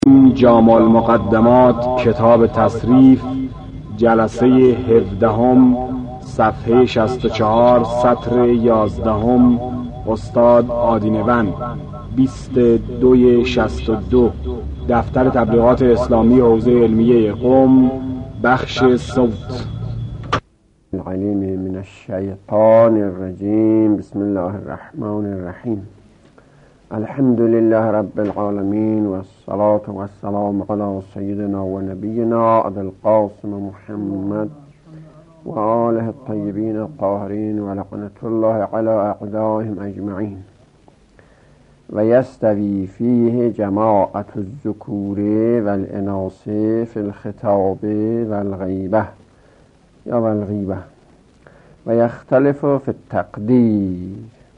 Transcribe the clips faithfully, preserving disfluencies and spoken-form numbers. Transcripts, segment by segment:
جامع المقدمات کتاب تصریف جلسه هفدهم صفحه شصت و چهار سطر یازدهم استاد آدینوند بیست دوی شصت و دو دفتر تبلیغات اسلامی حوزه علمیه قم بخش صوت. العلیم من الشیطان الرجیم. بسم الله الرحمن الرحیم. الحمد لله رب العالمین و الصلاة و السلام علی سیدنا و نبینا ابی القاسم محمد و آله الطیبین الطاهرین و لعنة الله علی اعدائهم اجمعین. و یستوی فیه جماعت الذکور و الاناث فی الخطاب و الغیبه یا و الغیبه و یختلف فی التقدیر.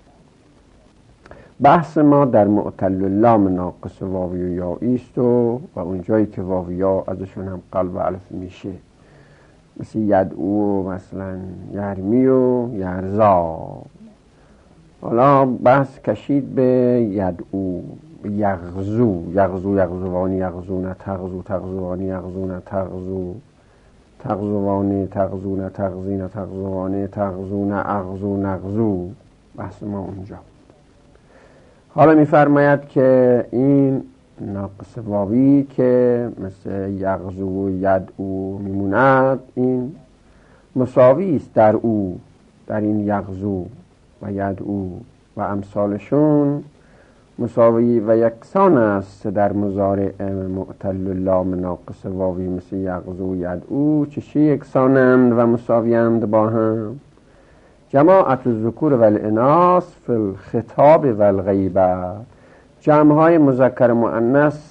بحث ما در معتل اللام ناقص واوی و یایی است و و اونجایی که واوی یا ازشون هم قلب و الف میشه، مثل یدعو و مثلا یرمی و یرزا. حالا بحث کشید به یدعو، یغزو، یغزو یغزوانی یغزونه تغزو تغزوانی یغزونه تغزو تغزوانی تغزونه تغزینه تغزوانی تغزونه اغزو نغزو. بحث ما اونجا. حالا میفرماید که این ناقص واوی که مثل یغزو و یدعو میموند، این مساوی است در او، در این یغزو و یدعو و امثالشون مساوی و یکسان است در مضارع معتل اللام ناقص واوی مثل یغزو و یدعو. چشی یکسانند و مساویند با هم؟ جماعت الذکور و الاناث فی الخطاب و الغیبه. جمع‌های مذکر مؤنث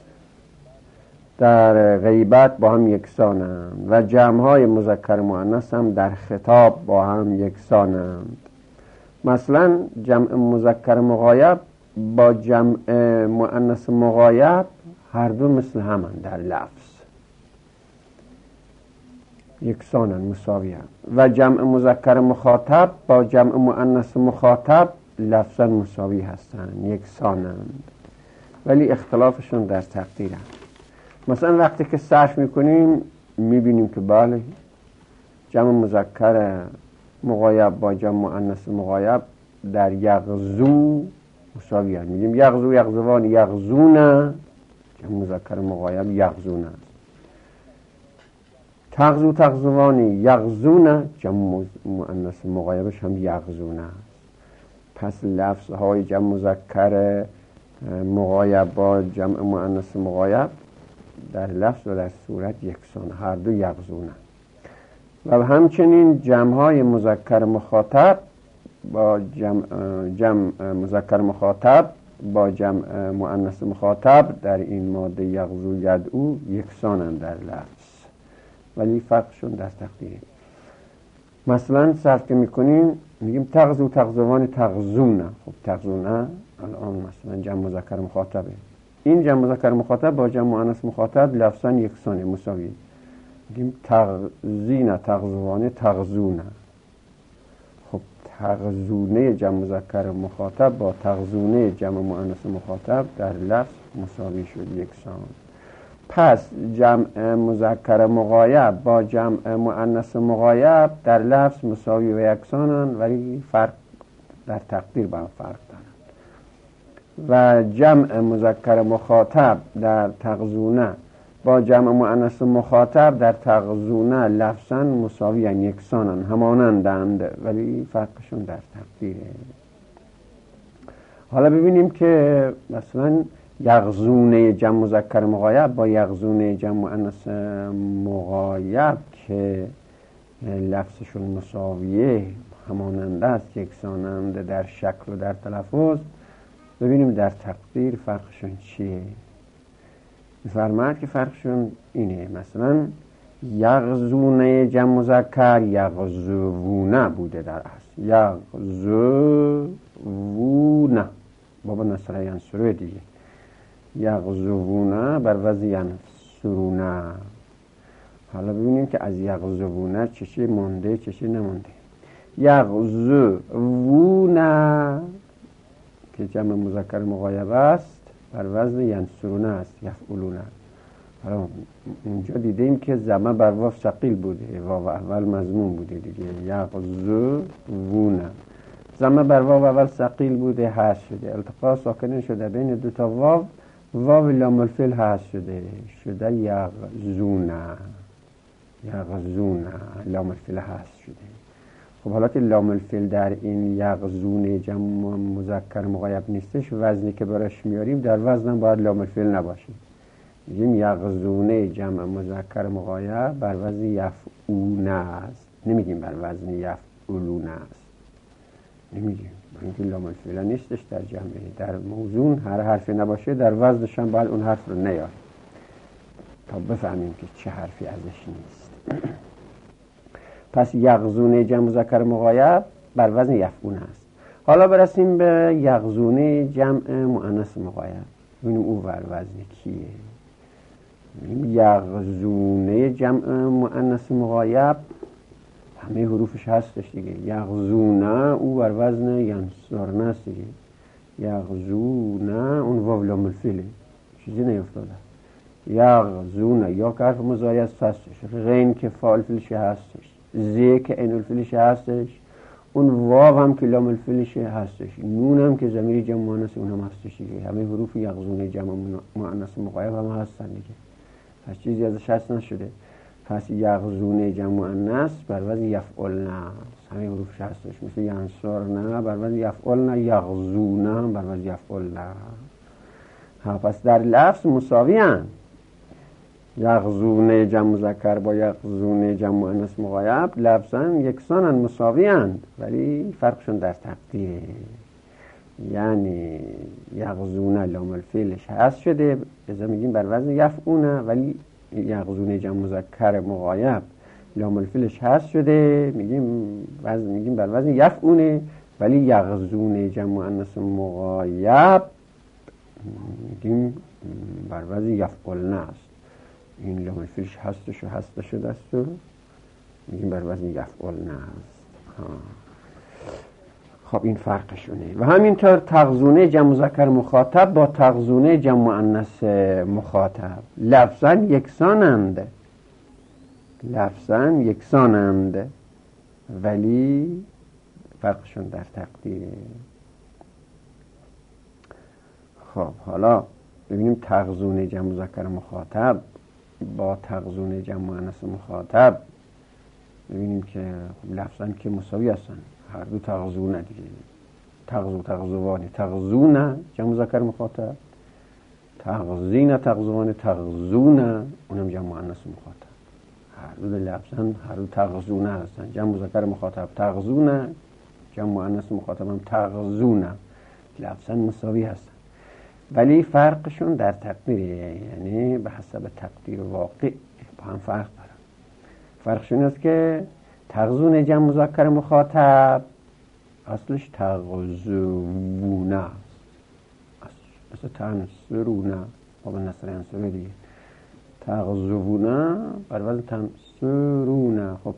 در غیبت با هم یکسانند و جمع‌های مذکر مؤنث هم در خطاب با هم یکسانند. مثلا جمع مذکر مغایب با جمع مؤنث مغایب هر دو مثل همند در لفظ، یکسانند، مساویند. و جمع مذکر مخاطب با جمع مؤنث مخاطب لفظاً مساوی هستند، یکسانند، ولی اختلافشون در تقدیرند. مثلا وقتی که صرف میکنیم میبینیم که بله جمع مذکر مغایب با جمع مؤنث مغایب در یغزو مساوی هستند. میگیم یغزو یغزوان یغزونه، جمع مذکر مغایب یغزونه. تغزو تغزوانی یغزونه، جمع مؤنث مغایبش هم یغزونه. پس لفظهای جمع مذکر مغایب با جمع مؤنث مغایب در لفظ و در صورت یکسان، هر دو یغزونه. و همچنین جمعهای مذکر مخاطب با جمع, جمع مذکر مخاطب با جمع مؤنث مخاطب در این ماده یغزو یدعو یکسانند در لفظ، ولی فرقشون در تقدیره. مثلا صرف که میکنیم میگیم تغزو تغزوان تغزونه. خب تغزونه الان مثلا جمع مذکر مخاطبه، این جمع مذکر مخاطب با جمع مؤنث مخاطب لفظاً یکسانه، مساوی. میگیم تغزینه تغزوان تغزونه. خب تغزونه جمع مذکر مخاطب با تغزونه جمع مؤنث مخاطب در لفظ مساوی شد، یکسان. پس جمع مذکر مغایب با جمع مؤنث مغایب در لفظ مساوی و یکسانند، ولی فرق در تقدیر با هم فرق دارند. و جمع مذکر مخاطب در تغزونه با جمع مؤنث مخاطب در تغزونه لفظاً مساوی و یکسانند، همانندند، ولی فرقشون در تقدیره. حالا ببینیم که مثلا یغزونه جمع مذکر مغایب با یغزونه جمع مؤنث مغایب که لفظشون مساویه، همانند است، یکسانند در شکل و در تلفظ. ببینیم در تقدیر فرقشون چیه. می‌فرماید که فرقشون اینه. مثلا یغزونه جمع مذکر یغزوونه بوده در اصل، یغزوونه بابا نصره ینصره دیگه، یغزوونه بر وزن ینصرونه. حالا ببینیم که از یغزوونه چشی مونده چشی نمونده. یغزوونه که جمع مذکر مغایب است بر وزن ینصرونه است، یفعلونه. حالا اونجا دیدیم که ضمه بر واو ثقیل بوده، واو اول مضموم بوده دیگه، یغزوونه. ضمه بر واو اول ثقیل بوده، حذف شده، التقاء ساکنین شده بین دو تا واو، واو لام الفعل حذف شده، شده یغزونه. یغزونه لام الفعل حذف شده. خب حالا که لام الفعل در این یغزونه جمع مذکر مغایب نیستش، وزنی که براش میاریم در وزن باید لام الفعل نباشه. میگیم یغزونه جمع مذکر مغایب بر وزن یفعونه است، نمیگیم بر وزن یفعلونه است، نمیگیم، اینکه لام الفعل نیستش در جمعه. در موزون هر حرفی نباشه در وزنش هم باید اون حرف رو نیاره تا بفهمیم که چه حرفی ازش نیست. پس یغزونه جمع مذکر مغایب بر وزن یفعونه است. حالا برسیم به یغزونه جمع مؤنث مغایب، ببینیم او بر وزن کیه. یغزونه جمع مؤنث مغایب همه حروفش هستش دیگه. یغزونه او بر وزن ینصرونه است دیگه. یغزونه اون واو لام الفعله، چیزی نیفتاده. یغزونه یا که حرف مضارع است هستش، غین که فاعل فعلش هستش، ز که عین الفعلش هستش، اون واو هم که لام الفعلش هستش، نون هم که ضمیر جمع مؤنث اون هم هستش دیگه. همه حروف یغزونه جمع مؤنث مغایب هم هستن دیگه، پس چیزی ازش هست نشده. پس یغزونه جمع مؤنث بر وزن یفعلن است، همه حروفش هستش، مثل ینصرن بر وزن یفعلن، یغزونه بر وزن یفعلن. ها پس در لفظ مساوی ان، یغزونه جمع مذکر با یغزونه جمع مؤنث مغایب لفظاً یکسانن، مساوی اند، ولی فرقشون در تقدیره. یعنی یغزونه لام الفعلش حذف شده، لذا میگیم بر وزن یفعونه، ولی یغزونه جمع مذکر مغایب لام الفعلش حذف شده، میگیم وزن میگیم بر وزن یفعونه، ولی یغزونه جمع مؤنث مغایب میگیم بر وزن یفعلن است. این لام الفعلش هستش و هست شده است و میگیم بر وزن یفعلن است. خب این فرقشونه. و همینطور تغزونه جمع مذکر مخاطب با تغزونه جمع مؤنث مخاطب لفظاً یکسانند، لفظاً یکسانند، ولی فرقشون در تقدیره. خب حالا ببینیم تغزونه جمع مذکر مخاطب با تغزونه جمع مؤنث مخاطب، ببینیم که لفظاً که مساوی هستن، هر دو تغزونه دیگه، تغزو تغزوانه، تغزونه جمع مذکر مخاطب، تغزینه تغزوانه، تغزونه اونم جمع مؤنث مخاطب، هر دو لفظاً هر دو تغزونه هستن، جمع مذکر مخاطب تغزونه، جمع مؤنث مخاطب هم تغزونه، لفظاً مساوی هستن، ولی فرقشون در تقدیره، یعنی به حسب تقدیر واقع با هم فرق دارن. فرقشون است که تغزون جمع مذکر مخاطب اصلش تغزوونه است، مثل تنصرونه با به نصر انصره دیگه، تغزوونه بر وزن تنصرونه. خب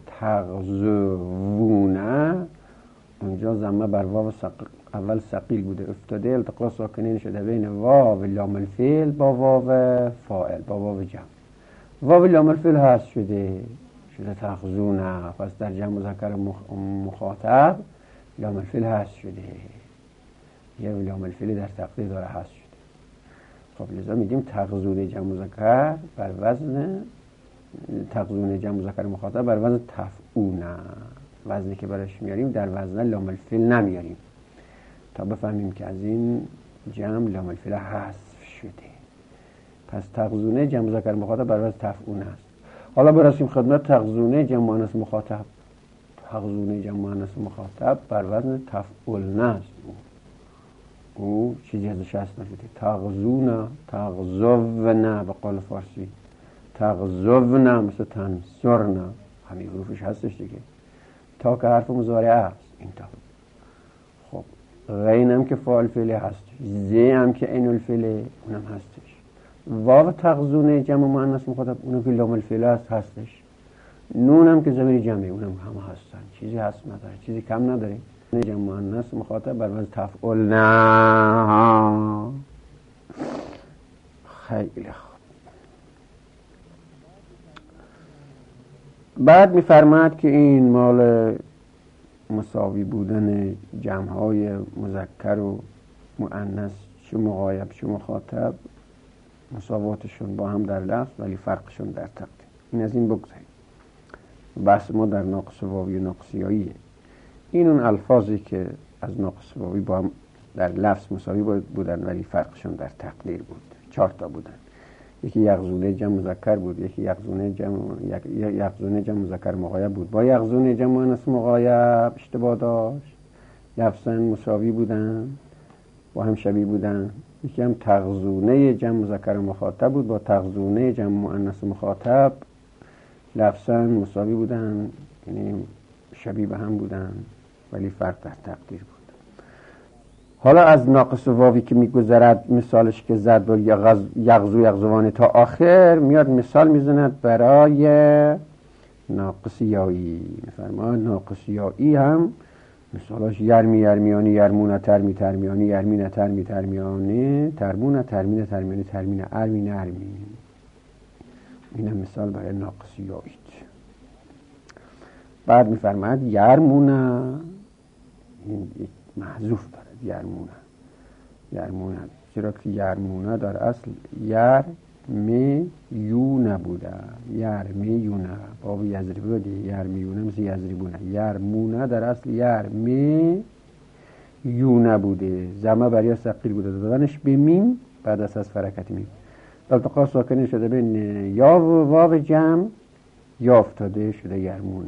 تغزوونه اونجا ضمه بر واو اول ثقیل بوده افتاده، التقاء ساکنین شده بین واو لام الفعل با واو فاعل با واو جمع، واو لام الفعل هست شده شده تغزونه، پس در جمع مذکر مخاطب لام الفعل هست شده، یه لام الفعل در تقدیر داره هست شده. خب لذا میگیم تغزونه جمع مذکر بر وزن تغزونه جمع مذکر مخاطب بر وزن تفعونه، وزنی که براش میاریم در وزن لام الفعل نمیاریم تا بفهمیم که از این جمع لام الفعل حذف شده. پس تغزونه جمع مذکر مخاطب بر وزن تفعونه است. حالا برسیم خدمت تغزونه جمع مؤنث مخاطب. تغزونه جمع مؤنث مخاطب بر وزن تفعلن است، او, او چیزی ازش هست نشده. تغزونه تغزونه به قول فارسی، تغزونه مثل تنصرن، همین حروفش هستش دیگه، تا که حرف مضارع است این تا. خب غین هم که فاعل فعل هست، ز هم که عین الفعل اونم هستش، واو تغزونه جمع مؤنث مخاطب اونم که لام الفعل هست هستش، نون هم که ضمیر جمعی اونم هم هستن، چیزی هست نداره، چیزی کم نداره. جمع مؤنث مخاطب بر وزن تفعل نه خیلی خوب. بعد میفرماد که این مال مساوی بودن جمع‌های مذکر و مؤنث، چه مغایب چه مخاطب، مساواتشون با هم در لفظ ولی فرقشون در تقدیر. این از این بگذاریم. بحث ما در ناقص واوی و ناقص یاییه. این اون الفاظی که از ناقص واوی با هم در لفظ مساوی بودن ولی فرقشون در تقدیر بود. چهار تا بودن. یکی یغزونه جمع مذکر بود، یکی یغزونه جمع یغزونه جمع مذکر مغایب بود. با یغزونه جمع مؤنث مغایب اشتباه داشت. یفسن مساوی بودن، با هم شبیه بودن. یکی هم تغزونه جمع مذکر مخاطب بود، با تغزونه جمع مؤنث مخاطب لفظاً مساوی بودن، یعنی شبیه به هم بودن ولی فرق در تقدیر بود. حالا از ناقص واوی که میگذرد مثالش که زد با یغزو یغزوان تا آخر، میاد مثال میزند برای ناقص یایی. میفرماید ناقص یایی هم مثالاش یرمی یرمیانی یرمونه ترمی ترمیانی یرمینه ترمی ترمیانی ترمونه ترمینه ترمیانی ترمینه ارمینه ارمی. این هم مثال برای ناقص یایی. بعد میفرماید یرمونه، این محذوف دارد یرمونه یرمونه چرا که یرمونه در اصل یر می یونه بوده، یر می یونه باب یزری بوده، یر می یونه مثل یزری بونه. یرمونه در اصل یر می یونه بوده، زمه برای ثقیل بوده، دادنش به میم بعد از از فرکت میم. التقاء ساکنین شده بین یا و واو جمع یا افتاده شده یرمونه.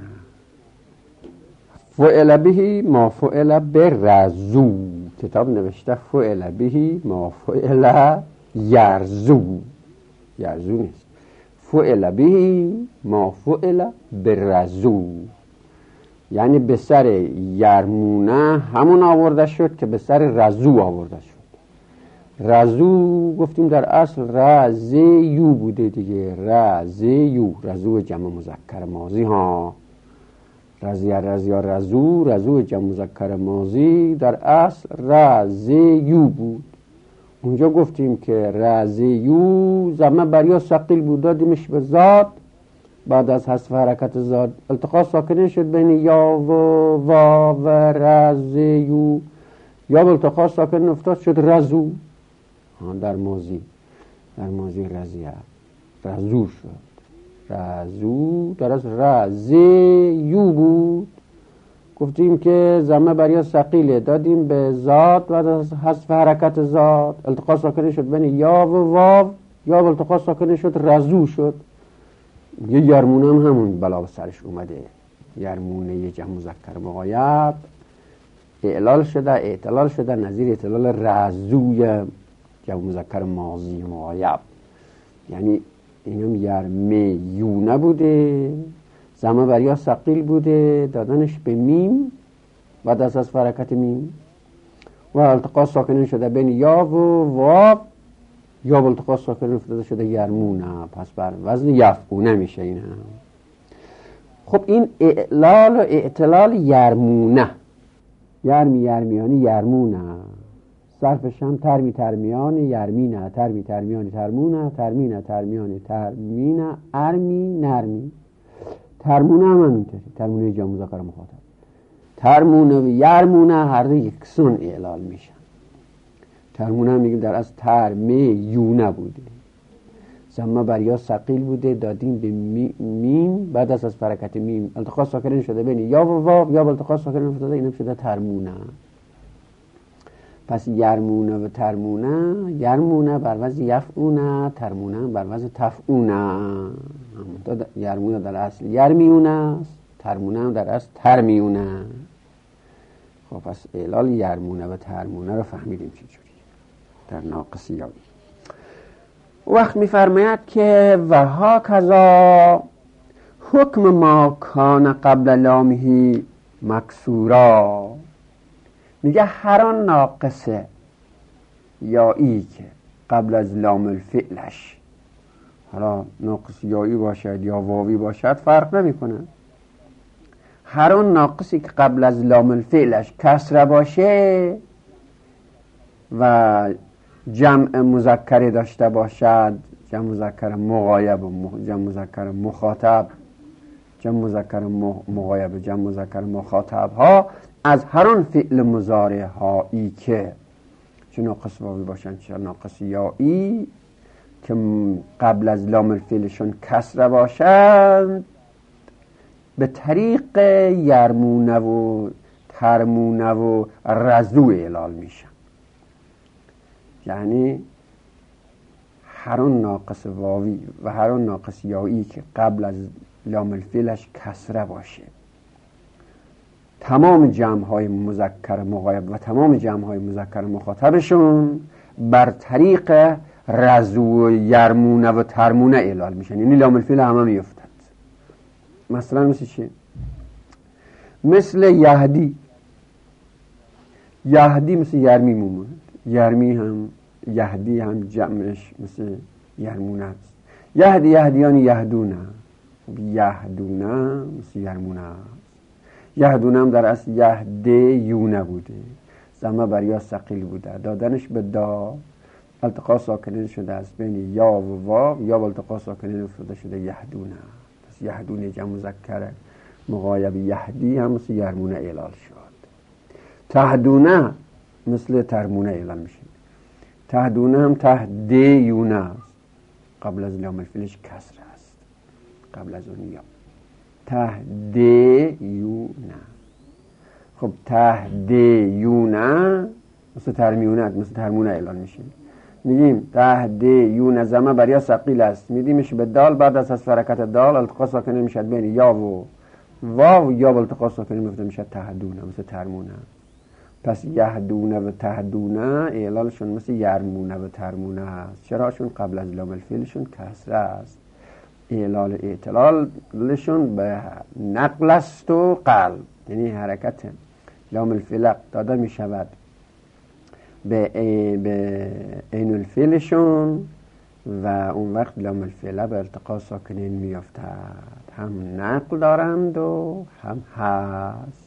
فعل بهی ما فعل برزو، کتاب نوشته فعل بهی ما فعل یرزو، یرزو نیست. فعل بهی ما فعل برزو، یعنی به سر یرمونه همون آورده شد که به سر رزو آورده شد. رزو گفتیم در اصل رزیو بوده دیگه، رزیو، رزو جمع مذکر ماضی ها. رزیا رزیا رزو، رزو جمع مذکر ماضی در اصل رزیو بود. اونجا گفتیم که رزیو زمه بریا ثقیل بود، دادیمش به زاد، بعد از حذف حرکت زاد التقاء ساکنین شد بین یا و واو و رزیو، یا التقاء ساکنین افتاد شد رزو. در ماضی در ماضی رزیا رزو شد، رزو در از رزیو بود. گفتیم که زمه بریا ثقیله، دادیم به زاد و از حذف حرکت زاد التقاء ساکنه شد بین یا و واو، یا التقاء ساکنه شد رزو شد. یه یرمونه هم همون بلا به سرش اومده، یرمونه جمع مذکر مغایب اعلال شده، اعتلال شده نظیر اعتلال رزوی جمع مذکر ماضی مغایب. یعنی اینم یرمیونه بوده، زمه بریا ثقیل بوده، دادنش به میم بعد از از حرکت میم و التقاء ساکنین شده بین یا و واو، یا التقاء ساکنین افتاده شده یرمونه، پس بر وزن یفعونه میشه. این هم خب این اعلال و اعتلال یرمونه، یرمی یرمیانی یرمونه، صرفش هم ترمی ترمیانی یرمینه، ترمی ترمیانی ترمونه، ترمینه ترمیانی ترمینه ارمی نرمی. ترمونه هم همینطوری، ترمونه جمع مذکر مخاطب. ترمونه و یرمونه هر دو یکسان اعلال میشن. ترمونه هم میگیم در از ترمیونه بوده، زمه بریا ثقیل بوده، دادیم به میم بعد از از حرکت میم التقاء ساکنین شده بین یا و واو، یا التقاء ساکنین افتاده، اینم شده ترمونه. پس یرمونه و ترمونه، یرمونه بر وزن یفعونه، ترمونه بر وزن تفعونه. یرمونه در اصل یرمیونه است، ترمونه در اصل ترمیونه. خب پس اعلال یرمونه و ترمونه رو فهمیدیم چجوری در ناقص یایی. وقت میفرماید که و ها کذا حکم ما کان قبل لامه مکسورا، میگه هر آن ناقصه یایی که قبل از لام الفعلش، حالا ناقص یایی باشد یا واوی باشد فرق نمیکنه، هر آن ناقصی که قبل از لام الفعلش کسره باشه و جمع مذکری داشته باشد، جمع مذکر مغایب و جمع مذکر مخاطب، جمع مذکر مغایب و جمع مذکر مخاطب ها از هر آن فعل مضارع هایی که چه ناقص واوی باشند چه ناقص یایی که قبل از لام الفعلشون کسره باشند به طریق یرمونه و ترمونه و رزو اعلال میشن. یعنی هر اون ناقص واوی و هر اون ناقص یایی که قبل از لام الفعلش کسره باشه، تمام جمع های مذکر مغایب و تمام جمع های مذکر مخاطبشون بر طریق رزو و یرمونه و ترمونه اعلال میشن، یعنی لام الفعل همه میفتد. مثلا مثل چی؟ مثل یهدی، یهدی مثل یرمی مومند، یرمی هم یهدی هم جمعش مثل یرمونه است. یهدی یهدیان یهدونه، یهدونه مثل یرمونه است. یهدونه هم در اصل یهده یونه بوده، ضمه بر یا ثقیل بوده، دادنش به دا التقاء ساکنین شده است بین یا و واو، یا با التقاء ساکنین افتاده شده یهدونه. پس یهدونه جمع مذکر مغایب یهدی هم مثل یرمونه اعلال شد. تهدونه مثل ترمونه اعلال میشه. تهدونه هم تهده یونه است، قبل از لام الفعلش کسر است، قبل از اون یا تهده یونه. خب تهده یونه مثل ترمیونه مثل ترمونه اعلان میشه. میگیم تهده یونه ضمه بر یا ثقیل است، میدیمش به دال، بعد از حذف حرکت دال التقاء ساکنه میشد بین یا و واو، یا با التقاء ساکنه میفته میشد تهدونه مثل ترمونه. پس یهدونه و تهدونه اعلالشون مثل یرمونه و ترمونه است. چرا؟ چون قبل از لام الفعلشون کسره است. اعلال اعتلالشون به نقل است و قلب، یعنی حرکت لام الفعل داده می شود به به عین الفعلشون و اون وقت لام الفعل به التقاء ساکنین می افتد. هم نقل دارند و هم هست.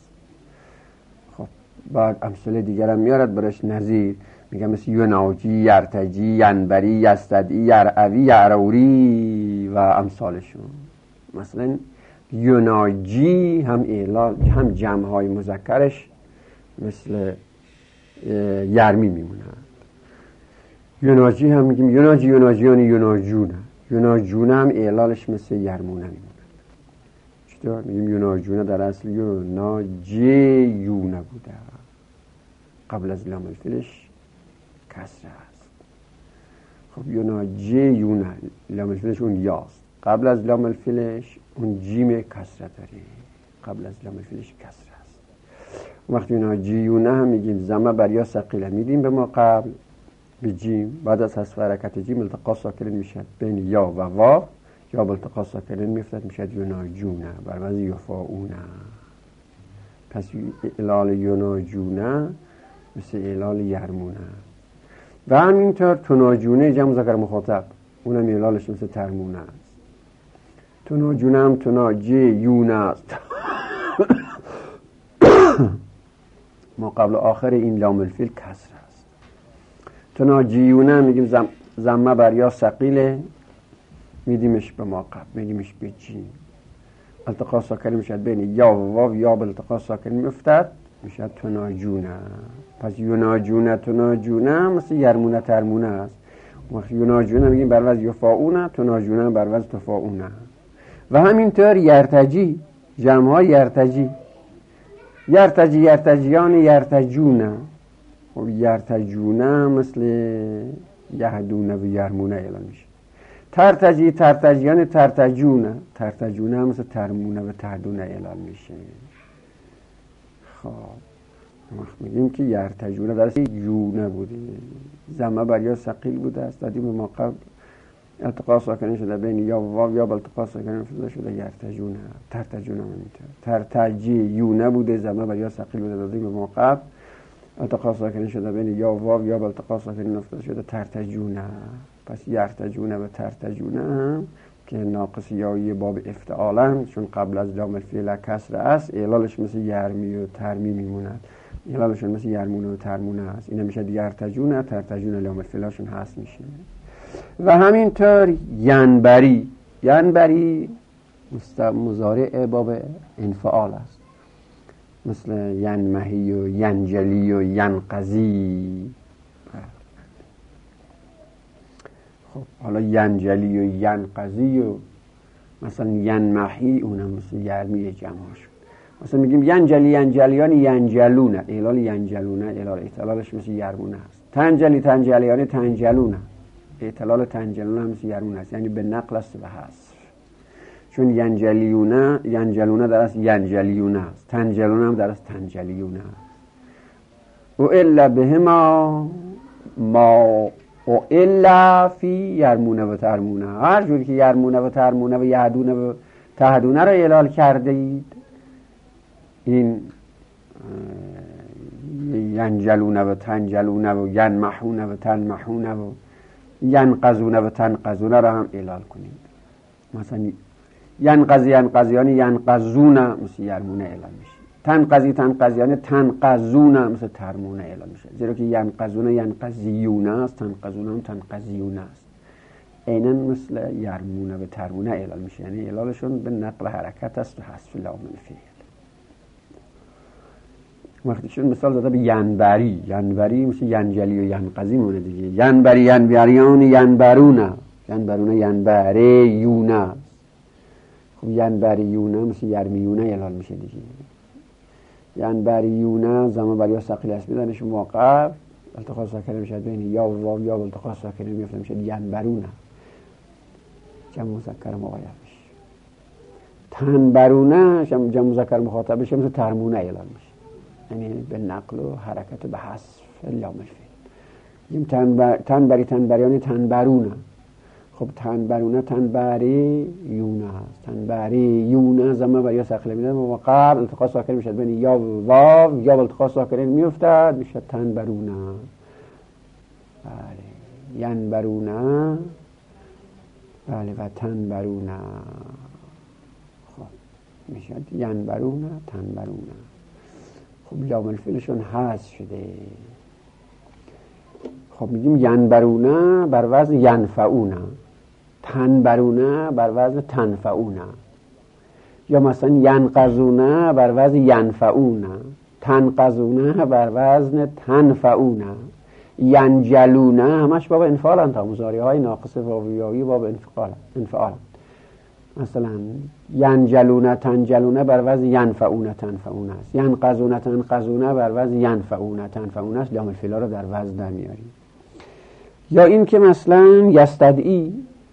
بعد امثله دیگر هم میارد برش نظیر، میگه مثل یناجی، یرتجی، ینبری، یستدعی، یرعوی، یروری و امثالشون. مثلا یناجی هم اعلال هم جمع های مذکرش مثل یرمی میمونند. یناجی هم میگیم یناجی یناجیان یناجونه، یناجونه هم اعلالش مثل یرمونه میموند. چطور؟ میگیم یناجونه در اصل یناجی یونه بوده، قبل از لام الفعلش کسره است. خب یناجی یونه لام الفعلش اون یاست، قبل از لام الفعلش اون جیم کسره داره، قبل از لام الفعلش کسره است. وقتی یناجی یونه هم میگیم ضمه بر یا ثقیله، میدیم به ما قبل به جیم، بعد از حذف حرکت جیم التقاء ساکنین میشه بین یا و واو، یا با التقاء ساکنین میفتد میشه یناجونه بر وزن یفاؤونه. پس اعلال یناجونه مثل اعلال یرمونه. و همینطور تناجونه جمع مذکر مخاطب، اونم اعلالش مثل ترمونه است. تناجونه هم تناجی یونه است. ما قبل آخر این لام الفعل کسر است. تناجیونه میگیم ضمه بر یا ثقیله، میدیمش به ما قبل، میدیمش به جیم، التقاء ساکن میشد بین یا و واو، یا به التقاء ساکن میفتد میشد تناجونه. پس یناجونه تناجونه مثل یرمونه ترمونه است. وقتی یناجونه میگیم بر وزن یفاؤونه، تناجونه بر وزن تفاؤونه. و همینطور یرتجی، جمع های یرتجی، یرتجی یرتجیان یرتجونه، و یرتجونه مثل یهدونه و یرمونه اعلان میشه. ترتجی ترتجیان ترتجونه، ترتجونه مثل ترمونه و تهدونه اعلان میشه. خب وقت میگیم که یرتجونه درست یونه بوده، ضمه بر یا ثقیل بوده است، دادیم به ما قبل التقاء ساکنین شده بین یا و واو، یا با التقاء ساکنین شده شده یرتجونه. ترتجونه همینطور ترتجی یونه بوده، ضمه بر یا ثقیل بوده، دادیم به ما قبل التقاء ساکنین شده بین یا و واو، یا با التقاء ساکنین افتاده شده ترتجونه. پس یرتجونه و ترتجونه هم که ناقص یایی باب افتعالن، چون قبل از لام الفعل کسر است، اعلالش مثل یرمی و ترمی میموند. اعلالشون مثل یرمونه و ترمونه هست. این میشه دیگه ارتجونه، ترتجونه لام الفعلشون هست میشه. و همینطور ینبری، ینبری مضارع باب انفعال است، مثل ینمحی و ینجلی و ینقضی. خب حالا ینجلی و ینقضی و مثلا ینمحی اونم مثل یرمی جمع شد. مثلا میگیم ینجلی ینجلیان ینجلونه، اعلال ینجلونه اعلال اعتلالش مثل یرمونه است. تنجلی تنجلیان تنجلونه، اعتلال تنجلونه هم مثل یرمونه است، یعنی به نقل است و حذف. چون ینجلیونه ینجلونه در اصل ینجلیونه است، تنجلونه هم در اصل تنجلیونه است. و الا بهما ما و الا فی یرمونه و ترمونه، هر جوری که یرمونه و ترمونه و یهدونه و تهدونه را اعلال کرده اید، این ینجلونه و تنجلونه و ینمحونه و تنمحونه و ینقضونه و تنقضونه را هم اعلال کنید. مثلا ینقضی ینقضیان ینقضونه مثل یرمونه اعلال میشه، تنقضی تنقضیان تنقضونه مثل ترمونه اعلال میشه، زیرا که ینقضونه ینقضیونه است، تنقضونه هم تنقضیونه است. عیناً مثل یرمونه و ترمونه اعلال میشه، یعنی اعلالشون به نقل حرکت است و حذف لام الفعل. وقتی شون مثال داده به ینبری، ینبری مثل ینجلی و ینقضی مونه دیگه. ینبری ینبریان ینبرونه، ینبرونه ینبره یونه است. خب ینبری یونه مثل یرمیونه اعلال میشه دیگه. ینبری یونه زمان برای ثقیل اسمی دانش موقف التقاء ساکنه میشه بین یا و واو یا التقاء ساکنه میفته میشه ینبرونه، جمع مذکر مغایب میشه. تنبرونه جمع مذکر مخاطب بشه مثل ترمونه اعلال میشه، یعنی به نقل و حرکت به حذف لام الفعل. میگیم تنبر تنبری تنبریان تنبرونه. خب تنبرونه تنبری یونه هست، تنبری یونه زمان برای ثقیل میدن و قبل التقاء ساکن میشه بین یا و واو یا التقاء ساکن میافتد میشه تنبرونه. بله ینبرونه، بله و تنبرونه. خب میشه ینبرونه تنبرونه. خب لام الفعلشون حذف شده. خب میگیم ینبرونه بر وزن ینفعونه، تنبرونه بر وزن تنفعونه، یا مثلا ینقضونه بر وزن ینفعونه، تنقضونه بر وزن تنفعونه، ینجلونه همش باب انفعال هستند، مضارع های ناقص واویایی باب انفعال انفعال. مثلا ینجلونه تنجلونه بر وزن ینفعونه تنفعونه است، ینقضونه تنقضونه بر وزن ینفعونه تنفعونه است. لام الفعل را در وزن در میاریم. یا این که مثلا یستدعی،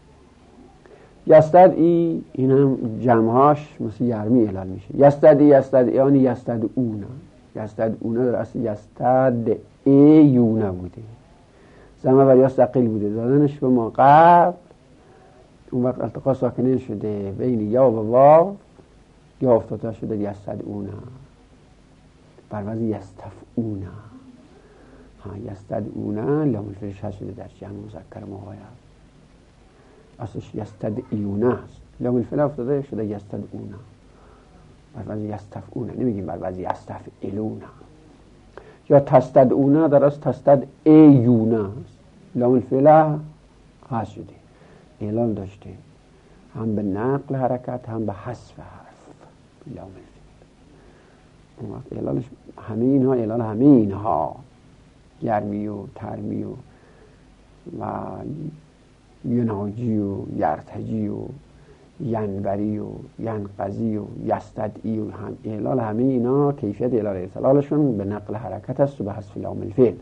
یستدعی این هم جمعهاش مثل یرمی اعلال میشه. یستدعی یستدعیان یستدعونه، یستدعونه در اصل یستدعیونه بوده، زمان برای ثقیل بوده، دادنش به ما قبل اون وقت التقاء ساکنین شده بین یا و واو، یا افتاده شده یستدعونه بر وزن یستفعونه. ها یستدعونه لام الفعلش هست شده در جمع مذکر مغایب، اصلش یستدعیونه است، لام الفعل افتاده شده یستدعونه بر وزن یستفعونه، نمیگیم بر وزن یستفعلونه. یا تستدعونه در اصل تستدعیونه است، لام الفعل هست شده اعلان داشته، هم به نقل حرکت هم به حذف حرف لام الفعل. اون وقت اعلانش همه اینها اعلان همه اینها یرمی و ترمی و و یناجی و یرتجی و ینبری و ینقضی و یستدعی و هم اعلان همه اینا کیفیت اعلان اعتلالشون به نقل حرکت است و به حذف لام الفعل.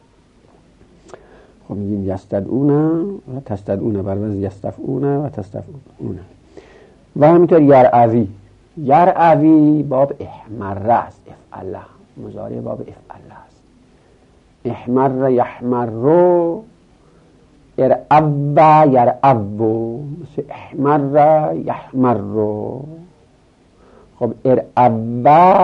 خب میگیم یستدعونه و تستدعونه بر وزن یستفعونه و تستفعونه. و همینطور یرعوی، یرعوی باب احمره است، افعله مضارع باب افعله است. احمر یحمرو، ارعب یرعبو، مثل احمر یحمرو. خب ارعب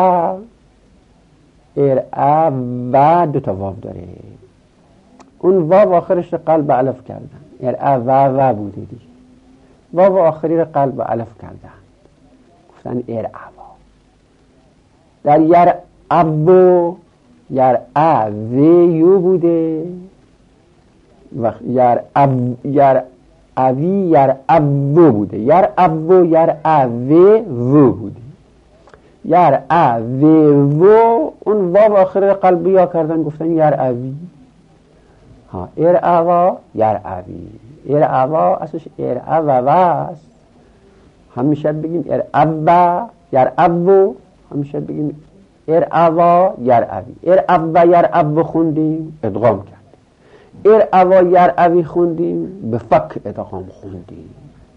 ارعب دو تا واو داره، اون واو آخرش رو قلب علف کردن، ارعب و بوده دیگه، واو آخری رو قلب علف کردن گفتن ارعب. در یرعب یر اویو بوده و یر او یر اوی یر اوو بوده. یر اوو یر اوی وو بوده. یر اوی وو اون واو آخر قلبی ها کردن گفتن یر اوی. ها یر اوا یر اوی. یر اوا اصلش یر اوو است. همیشه بگیم یر اوو یر اوو. همیشه بگیم یر اوا یر اوی. یر اوو یر اوو خوندیم ادغام کرد. یر اوا یر اوی خوندیم به فک ادغام خوندیم.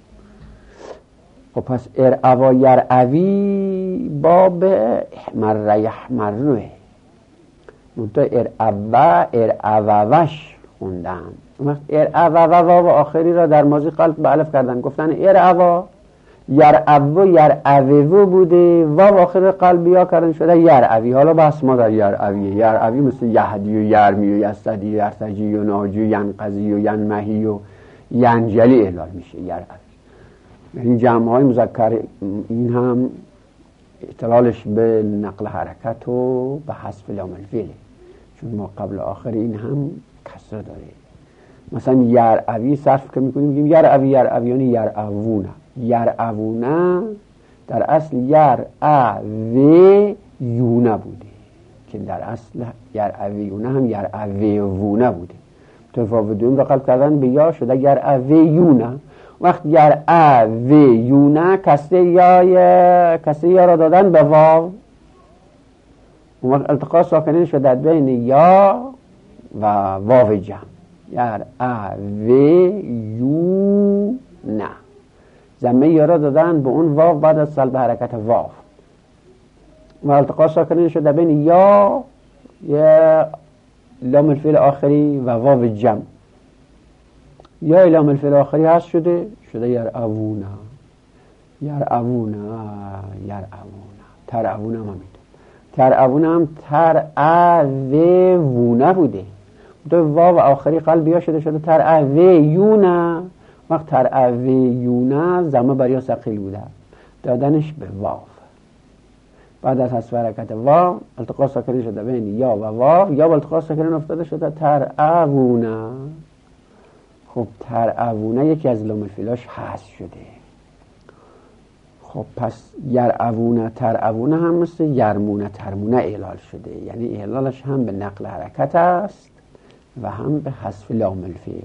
خب پس یر اوا یر اوی باب احمر یحمروه. منطقه یر اوا یر اووش خوندم. یر اوا و آخری را در ماضی قلب به الف کردن گفتن یر اوا یر اوو یر اوو بوده و آخر قلبی ها کردن شده یر اوی. حالا بس ما در یر اوی یر اوی مثل یهدی و یرمی و یستدی و یرتجی و ناجی و ینقضی و ینمهی و ینجلی اعلال میشه یر اوی. این جمع های مذکر این هم اعتلالش به نقل حرکت و به حذف لام الفعل، چون ما قبل آخر این هم کسره داره. مثلا یر اوی صرف که میکنیم میگیم یر اوی یر اویانی یر اوونه. یر اوونه در اصل یر اوی یونه بوده که در اصل یر اوی یونه هم یر اوی وونه بوده. تفاوت دوم را قلب کردن به یا شده یر اوی یونه. وقت یر اوی یونه کسره یا کسره یا را دادن به واو. اون وقت التقاء ساکنین شده بین یا و واو جمع. یر اوی یونه ضمه یا را دادن به اون واو بعد از سلب حرکت واو و التقاء ساکنین شده بین یا یا لام الفعل آخری و واو جمع. یا لام الفعل آخری هست شده شده یر اوونه یر اوونه یر اوونه. تر اوونه هم همین. تر اوونه هم تر اوونه بوده. دو واو آخری قلبی ها شده شده تر اوی یونه. وقت تر اوی یونه ضمه بریا ثقیل بوده دادنش به واو. بعد از حذف حرکت واو التقاء ساکنین شده بین یا و واو. یا با التقاء ساکنین افتاده شده تر اوونه. خب تر اوونه یکی از لام الفعلاش حذف شده. خب پس یر اوونه تر اوونه هم مثل یرمونه ترمونه اعلال شده، یعنی اعلالش هم به نقل حرکت است و هم به حذف لام الفعل.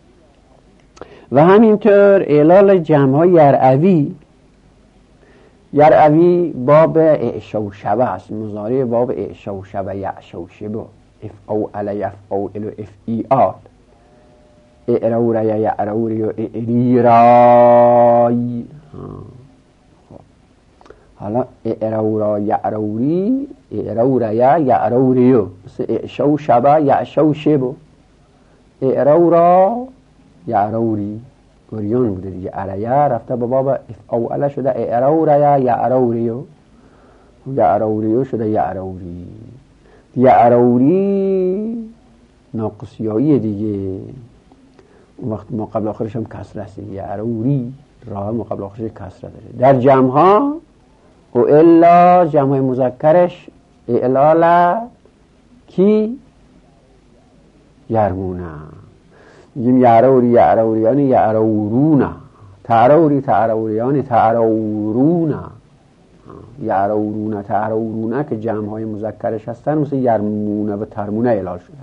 و همینطور اعلال جمع های یرعوی. یرعوی باب اعشوشبه است. مضارع باب اعشوشبه یعشوشبه افعول یفعول و افعیال. اعروری یعروری و اعریرای. حالا اعرورا یعروری اعروری یعروری مثل اعشوشبه یعشوشبه. اعرورا یعروری گریان بوده دیگه. علیه رفته به باب افعول شده اعروری یعروری یعروری شده یعروری. یعروری ناقصیایی دیگه. اون وقت ما قبل آخرش هم کسره است. یعروری راه ما قبل آخرش کسره داره. در جمع ها و الا جمع های مذکرش اعلال کی یرمونه. میگیم یعروری یعروریانی یعرورونه. تعروری تعروریانی تعرورونه. یعرورونه تعرورونه که جمع های مذکرش هستن مثل یرمونه و ترمونه اعلال شده.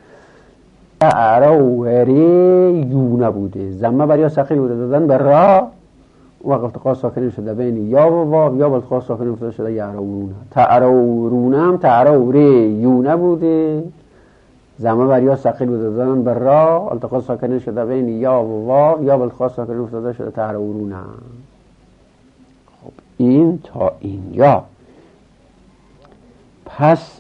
یعروری یونه بوده ضمه بریا ثقیل بوده دادن به را و التقاء ساکنین شده بین یا و واو. یا با التقاء ساکنین افتاده شده یعرورونه. تعرورونه هم تعروری یونه بوده ضمه بریا ثقیل بوده دادن به را. التقاء ساکنین شده بین یا و واو. یا با التقاء ساکنین افتاده شده تعرورونه. خب این تا اینجا. پس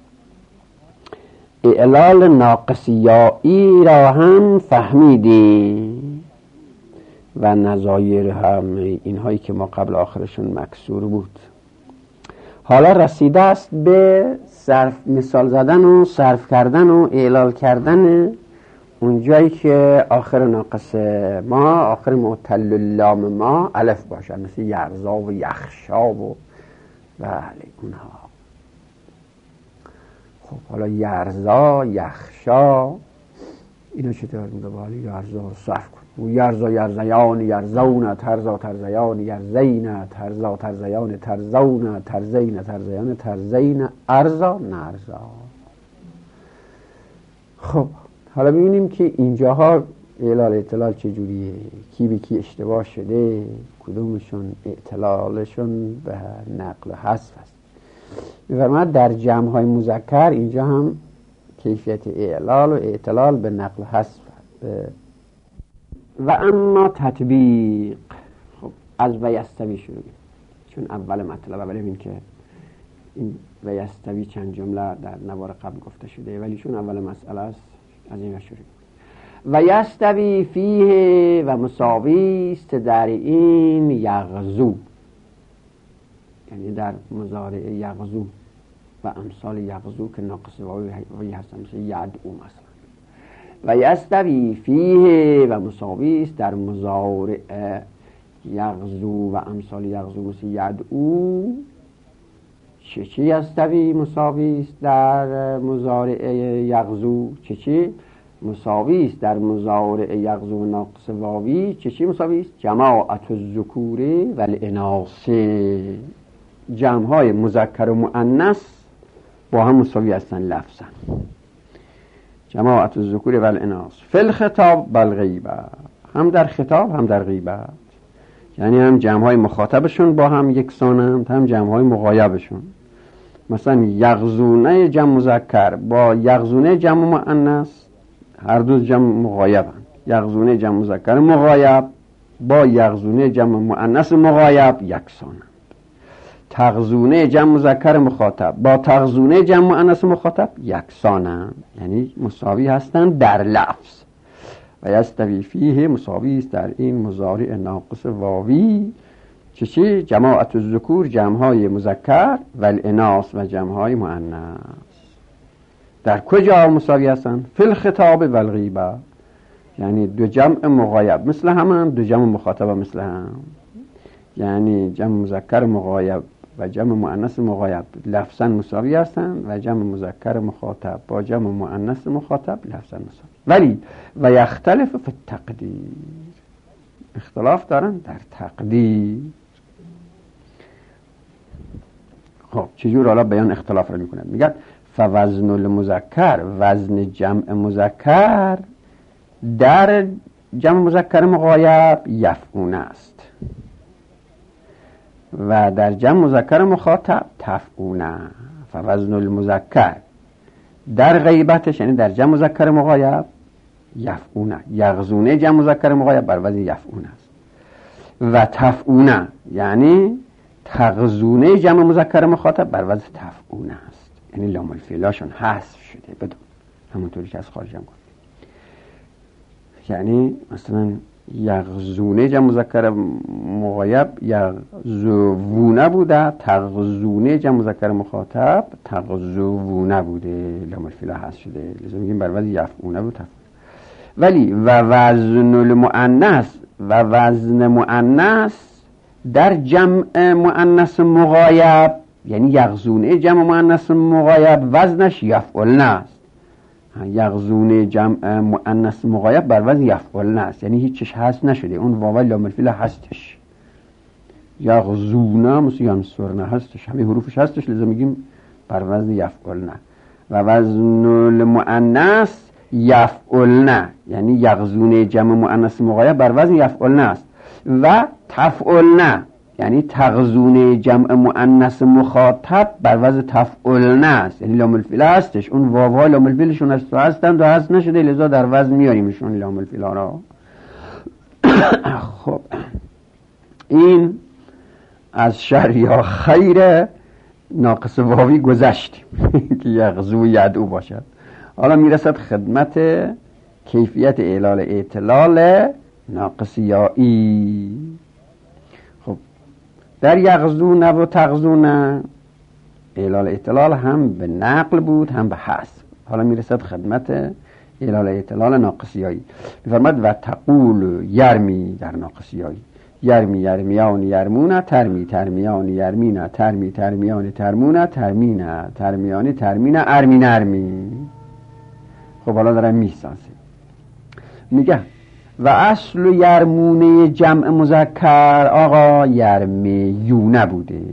اعلال ناقصیایی را هم فهمیدیم و نظایر هم اینهایی که ما قبل آخرشون مکسور بود. حالا رسیده است به صرف مثال زدن و صرف کردن و اعلال کردن اون جایی که آخر ناقص ما آخر معتل لام ما الف باشه مثل یرزا و یخشا و بله اونها. خب حالا یرزا، یخشا، اینا چطور میگه؟ بالا یرزا رو صرف کن. یرزا یرزیان یرزون ترزا ترزیان یرزین ترزا ترزیان ترزون ترزین ترزیان ترزین ارزا نرزا. خب حالا ببینیم که اینجاها اعلال اعتلال چجوریه، کی به کی اشتباه شده، کدومشون اعتلالشون به نقل و حذف است. بفرماید در جمع های مذکر اینجا هم کیفیت اعلال و اعتلال به نقل و حذف. و اما تطبیق، خب از و یستوی شروع کنیم چون اول مطلب. اول این که این و یستوی چند جمله در نوار قبل گفته شده ولی چون اول مسئله است از این شروع کنیم. و یستوی فیه و مساوی است در این یغزو، یعنی در مضارع یغزو و امثال یغزو که ناقص واوی هستن مثل یدعو مثلا. و یستوی فیه و مساوی است در مضارع یغزو و امثال یغزو مثل یدعو. چه چی یستوی مساوی است در مضارع یغزو؟ چه چی مساوی است در مضارع یغزو ناقص واوی؟ چه چی مساوی است؟ جماعت الذکور و الاناث، جمع های مذکر و مؤنث با هم مساوی هستند لفظا. جماعت الذکور و الاناث فی الخطاب و الغیبه، هم در خطاب هم در غیبت، یعنی هم جمع های مخاطبشون با هم یکسانند هم جمع های مغایبشون. مثلا یغزونه جمع مذکر با یغزونه جمع مؤنث هر دو جمع مغایبند. یغزونه جمع مذکر مغایب با یغزونه جمع مؤنث مغایب یکسانند. تغزونه جمع مذکر مخاطب با تغزونه جمع مؤنث مخاطب یکسانند، یعنی مساوی هستند در لفظ. و یستوی فیه مساوی است در این مضارع ناقص واوی. چه چی؟ جماعت الذکور جمع های مذکر و الاناث و جمع های مؤنث در کجا مساوی هستند؟ فی الخطاب و الغیبه، یعنی دو جمع مغایب مثل هم، دو جمع مخاطب مثل هم، یعنی جمع مذکر مغایب و جمع مؤنث مغایب لفظا مساوی هستند و جمع مذکر مخاطب با جمع مؤنث مخاطب لفظا مساوی. ولی و یختلف فی التقدیر، اختلاف دارن در تقدیر. خب چجور حالا بیان اختلاف رو میکنه؟ میگه فوزن المذکر، وزن جمع مذکر در جمع مذکر مغایب یفعون است و در جمع مذکر مخاطب تفعون. فوزن المذکر در غیبتش یعنی در جمع مذکر مغایب یفعون، یغزونه جمع مذکر مغایب بر وزن یفعون است و تفعون یعنی تغزونه جمع مذکر مخاطب بر وزن تفعون است، یعنی لام الفعلاشون حذف شده بدون، همونطوری که از خارج هم گفت. یعنی مثلا یغزونه جمع مذکر مغایب یغزوونه بوده، تغزونه جمع مذکر مخاطب تغزوونه بوده، لام الفعل حذف شده، لذا میگیم بر وزن یفعونه بود. ولی و وزن المؤنث و وزن مؤنث در جمع مؤنث مغایب یعنی یغزونه جمع مؤنث مغایب وزنش یفعلن است. یغزونه جمع مؤنث مغایب بر وزن یفعلن است، یعنی هیچش حذف نشده، اون واو لام الفعل هستش. یغزونه مثل ینصرن هستش، همه حروفش هستش، لذا میگیم بر وزن یفعلن. و وزن المؤنث یفعلن یعنی یغزونه جمع مؤنث مغایب بر وزن یفعلن است. و تفعلن یعنی تغزونه جمع مؤنث مخاطب بر وزن تفعلن است، یعنی لام الفعل هستش، اون واوها لام الفعلشون هست و هستند و هست نشده، لذا در وزن میاریمشون لام الفعل را. خب این از شر یا خیر ناقص واوی گذشتیم که یغزو یدعو باشد. حالا میرسد خدمت کیفیت اعلال اعتلال ناقص یایی. خب در یغزون و تغزون اعلال اعتلال هم به نقل بود هم به حذف. حالا میرسد خدمت اعلال اعتلال ناقص یایی. میفرماد و تقول یرمی در ناقص یایی، یرمی یرمیان یرمونه ترمی ترمیان یرمینه ترمی ترمیان ترمونه ترمینه ترمیانی ترمینه ارمین ارمی. خب حالا دارم میسازه. میگه و اصل یرمونه جمع مذکر آقا یرمیونه بوده.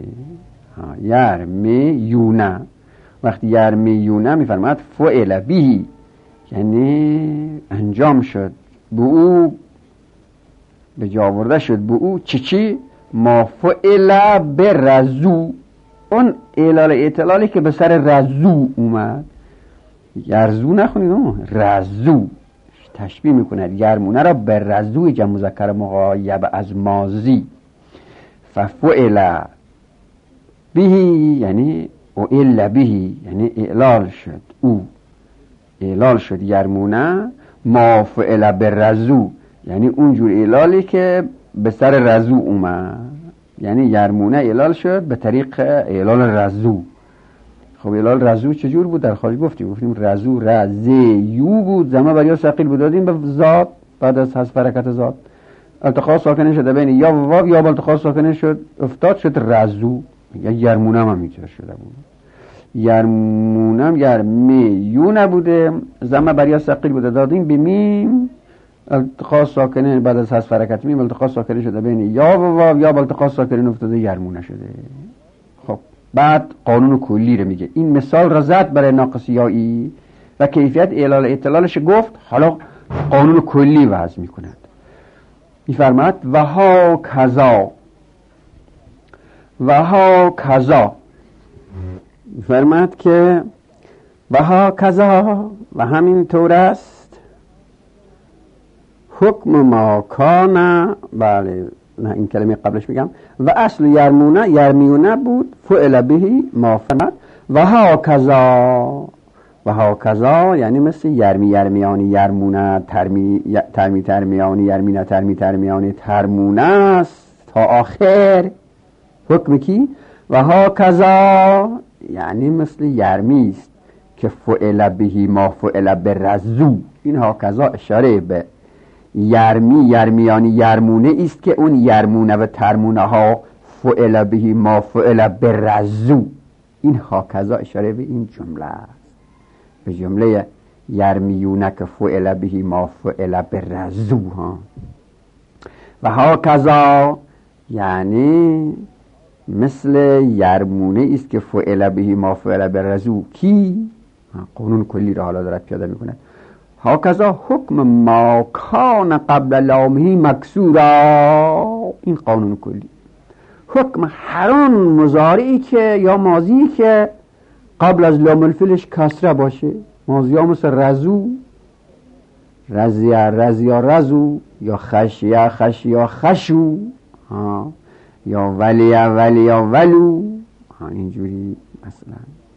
یرمیونه وقتی یرمیونه میفرماد فعل به، یعنی انجام شد به او، به جا آورده شد به او چی چی ما فعل به رزو، اون اعلال اعتلالی که به سر رزو اومد. یرزو نخونید، اون رزو تشبیه میکند یرمونه را به رزو جمع مذکر مغایب از ماضی. ففعل به یعنی اعل به یعنی اعلال شد او، اعلال شد یرمونه ما فعل به رزو یعنی اونجور اعلالی که به سر رزو اومد، یعنی یرمونه اعلال شد به طریق اعلال رزو. خب اعلال رزو چجور بود؟ در خارج گفتیم گفتیم رزو رزیو بود، زمه بر یا ثقیل بود دادیم به ذات بعد از حذف حرکت ذات، التقاء ساکنه شده بین یا و واو یا التقاء ساکنه شد افتاد شد رزو. یا یرمونه هم اینطور شده بود، یرمونه هم یرمیو نبوده، زمه بر یا ثقیل بود دادیم به میم، التقاء ساکنه بعد از حذف حرکت میم التقاء ساکنه شده بین یا و واو یا التقاء ساکنه افتاده یرمونه شده. خب بعد قانون کلی رو میگه، این مثال را زد برای ناقصیایی و کیفیت اعلال اطلالش گفت، حالا قانون کلی وضع میکند. میفرماد و ها کذا و ها کذا، میفرماد که و ها کذا و همین طور است حکم ما کانا. بله نه این کلمه قبلش میگم و اصل یرمونه یرمیونه بود فعل بهی ما فرمد و ها کذا و ها کذا یعنی مثل یرمی یرمیانی یرمونه ترمی ترمی ترمیانی یرمینه ترمی ترمیانی ترمونه است تا آخر. حکم کی؟ و ها کذا یعنی مثل یرمی است که فعل بهی ما فعل به رزو. این ها کذا اشاره به یرمی یرمیانی یرمونه است که اون یرمونه و ترمونه ها فعل بهی ما فعل به رزو. این ها کذا اشاره به این جمله است، به جمله یرمیونه که فعل بهی ما فعل به رزو ها. و ها کذا یعنی مثل یرمونه است که فعل بهی ما فعل به رزو. کی؟ قانون کلی را حالا دارد پیاده میکنه. هاکذا حکم ما کان قبل لامه مکسورا، این قانون کلی. حکم هر آن مضارعی که یا ماضی که قبل از لام الفعلش کسره باشه، ماضی ها مثل رزو رزیا رزیا رزو یا خشیا خشیا خشو ها، یا ولیا ولیا ولو ها، اینجوری مثلا.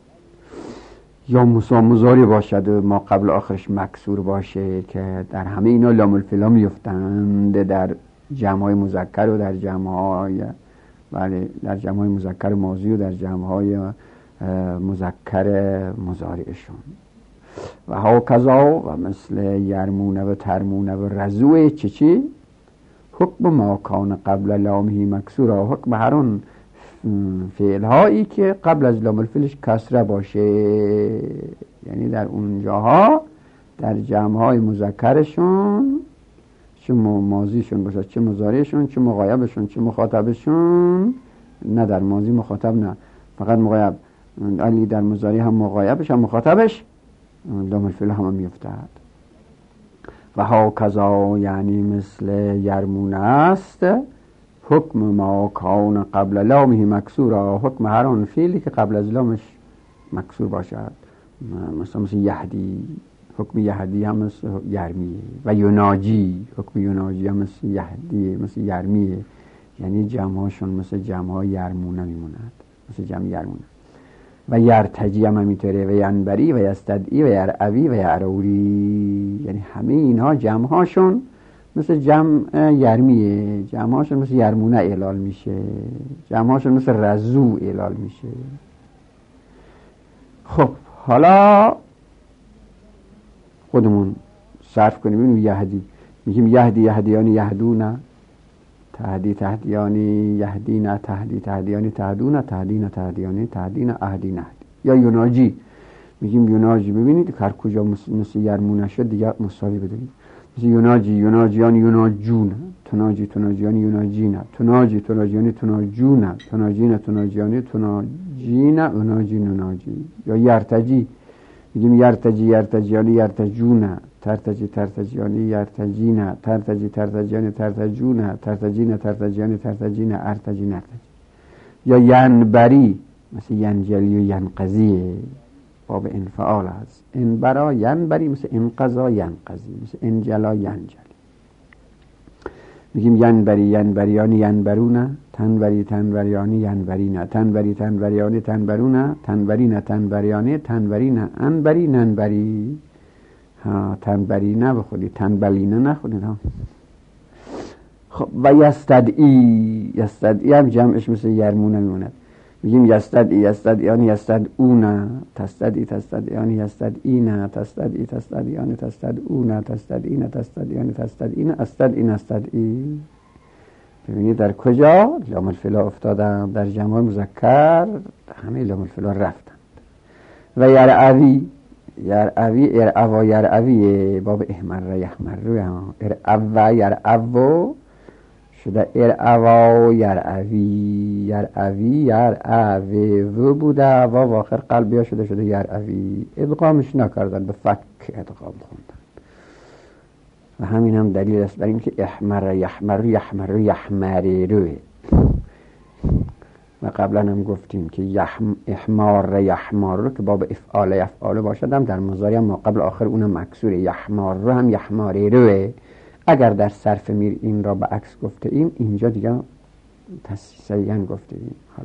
یا مضارع باشد و ما قبل آخرش مکسور باشه که در همه اینا لام الفعل میفتند، در جمع‌های مذکر و در جمع‌های بله در جمع‌های مذکر ماضی و در جمع‌های مذکر مضارعشون. و ها کذا و مثل یرمونه و ترمونه و رزوه چی چی حکم ما کان قبل لامه مکسورا، حکم هر اون فعل هایی که قبل از لام الفعلش کسره باشه، یعنی در اونجاها در جمع های مذکرشون چه ماضیشون باشه چه مضارعشون چه مغایبشون چه مخاطبشون، نه در ماضی مخاطب نه فقط مغایب، علی در مضارع هم مغایبش هم مخاطبش لام الفعل هم میفتد. و ها کذا یعنی مثل یرمونه است حکم ما کان قبل لامه مکسورا، حکم هر آن فعلی که قبل از لامش مکسور باشد، مثلا مثل یهدی، حکم یهدی هم مثل یرمیه. و یناجی، حکم یناجی هم مثل یهدی مثل یرمیه، یعنی جمعهاشون مثل جمعهای یرمونه میموند، مثل جمع یرمونه. و یرتجی هم همینطوره، و ینبری و یستدعی و یرعوی و یعروری، یعنی همه اینها جمعهاشون مثل جمع یرمیه، جمعهاشون مثل یرمونه اعلال میشه، جمعهاشون مثل رزو اعلال میشه. خب حالا خودمون صرف کنیم. ببینیم یهدی، میگیم یهدی یهدیان یهدونه تهدی تهدیانی یهدینا تهدی تهدیانی تهدونا تهدینا تهدیانی تهدینا اهدینا. یا یوناجی میگیم یوناجی، ببینید هر کجا مثل یرمونه شد دیگه مساوی بدونید. مثل یوناجی یوناجیان یوناجون، تناجی تناجیان یوناجینا، تناجی تناجیانی تناجونا، تناجینا تناجیانی تناجینا اوناجی نوناجی. یا یرتجی میگیم یرتجی یرتجیانی یرتجونا، ترتجی ترتجیانی یرتجینا، ترتجی ترتجیانی ترتجونا، ترتجینا ترتجیانی ترتجینا ارتجی نرتجی. یا ینبری مثل ینجلی و ینقضیه، باب انفعال هست. انبرا ینبری مثل انقضا ینقضی، مثل انجلا ینجلی. میگیم ینبری ینبریانی ینبرونا، تنبری تنبریانی ینبرینا، تنبری تنبریانی تنبرونا، تنبرینا تنبریانی تنبرینا انبری ننبری. ها تنبری نه بخونی، تنبلینه نخونید ها. خب و یستدعی، یستدعی هم جمعش مثل یرمونه میموند. میگیم یستدعی یستدعیانی یستدعونا، تستدعی تستدعیانی یستدعینا، تستدعی تستدعیانی تستدعونا، تستدعینا تستدعیانی تستدعینا استدعی نستدعی. ببینید در کجا لام الفلا افتادن؟ در جمع مذکر همه لام الفلا رفتند. و یرعوی یرعوی ارعوا یرعوی، باب احمر یحمر ارعوا یرعو شده ارعوا یرعوی، یرعوی یرعوی و بوده و آخر قلبی شده شده یرعوی. ادغامش نکردن، به فک ادغام خوندن. و همین هم دلیل است بر این که احمر یحمر یحمر یحمری روی. و قبلا هم گفتیم که یحم احمار یحمار رو که باب افعال افعال باشد هم در مضارع هم ما قبل آخر اونم مکسوره. یحمار رو هم یحماری روی. اگر در صرف میر این را به عکس گفته ایم، اینجا دیگه تسیسیان گفته ایم. حالا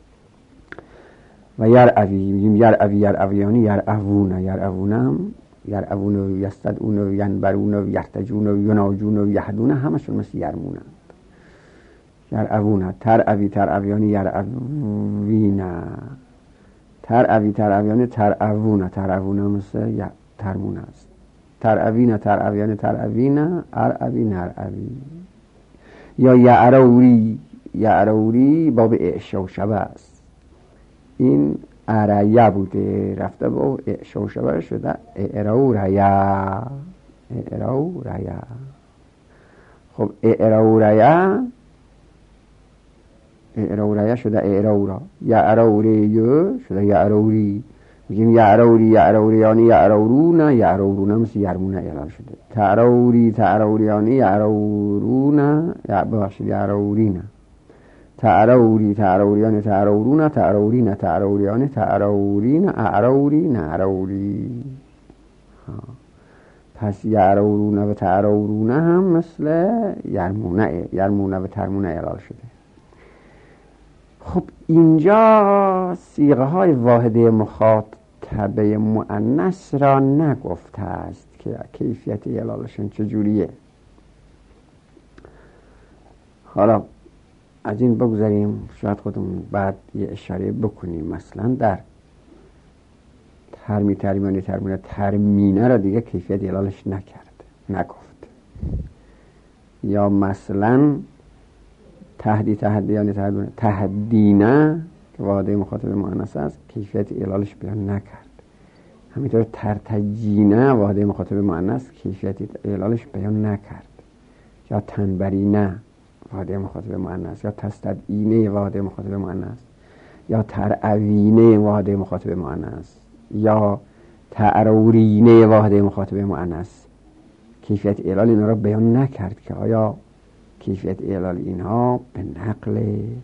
و یرعوی میگیم یرعوی یرعویانی یرعوونا، یرعوونا هم یرعوون و یستدعون و ینبرون و یرتجون و یناجون و یهدون همشون مثل یرمونه. یرعوونا ترعوی ترعویانی یرعوینا، ترعوی ترعویانی ترعوونا، ترعوونا مثل ترمونه است. ترعوینا ترعویانی ترعوینا ارعوی نرعوی. یا یعروری یعروری باب اعشا و شبه است. این اریه بوده رفته با اعشا و شبه شده اعروریا اعروریا. خب اعروریا اعروریا شده اعرورا. یعروری شده یعروری. میگیم یعروری یعروریانی یعرورونا، یعرورونا مثل یرمونه اعلال شده. تعروری تعروریانی یعرورونا، ببخشید یعرورینا. تعروری تعروریانی تعرورونا، تعرورینا تعروریانی تعرورینا اعروری نعروری. پس یعرورونا و تعرورونا هم مثل یرمونه یرمونه و ترمونه اعلال شده. خب اینجا صیغه های واحده مخاطبه مؤنث را نگفته است که کیفیت اعلالشون چجوریه. حالا از این بگذاریم، شاید خودمون بعد یه اشاره بکنیم. مثلا در ترمی ترمیانی ترمینه ترمینه را دیگه کیفیت اعلالش نکرد، نگفت. یا مثلا تهدی تهدیانی تهدونه تهدینه که واحده مخاطب مؤنث است، کیفیت اعلالش بیان نکرد. همینطور ترتجینه واحده مخاطب مؤنث، کیفیت اعلالش بیان نکرد. یا تنبرینه واحده مخاطب مؤنث، یا تستدعینه واحده مخاطب مؤنث، یا ترعوینه واحده مخاطب مؤنث، یا تعرورینه واحده مخاطب مؤنث، کیفیت اعلال اینا را بیان نکرد که آیا کیفیت اعلال اینها به نقل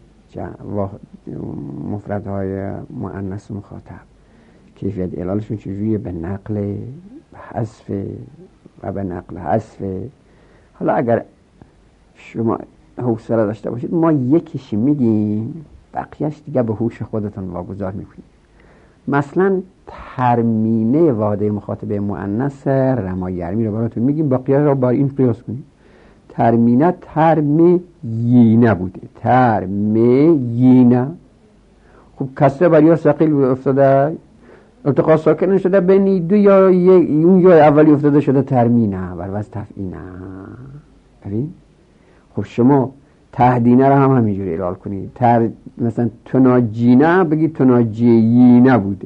مفردهای مؤنث مخاطب، کیفیت اعلالشون چجوریه؟ به نقل، به حذف و به نقل حذف. حالا اگر شما حوصله داشته باشید ما یکیشی میگیم، بقیهش دیگه به هوش خودتون واگذار میکنید. مثلا ترمینه واحده مخاطب مؤنث رمایرمی رو براتون میگیم، بقیه رو با این قیاس کنید. ترمینه ترمینه بوده، ترمینه. خب کسره بر یا ثقیل افتاده، التقاء ساکن شده بین دو یا اون یا اولی افتاده شده ترمینه بر وزن تفعینه. ببین خب شما تهدینه رو هم همینجوری اعلال کنید. تر مثلا تناجینه بگی تناجیینه بوده،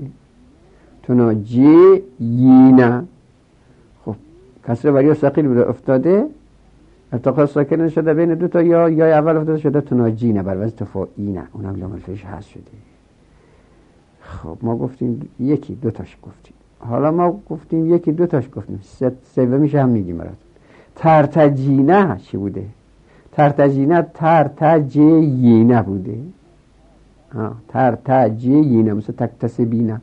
تناجیینه. خب کسر بر یا ثقیل بوده افتاده، التقاء ساکن شده بین دو تا یا، یا اول افتاده شده تناجینه بر وزن تفاعینه، اونم لام الفلش هست شده. خب ما گفتیم یکی دو تاش گفتیم، حالا ما گفتیم یکی دو تاش گفتیم، سومیش هم میگیم براتون. ترتجینه چی بوده؟ ترتجینه ترتجینه بوده. ترتجینه مثل تکتسبینه.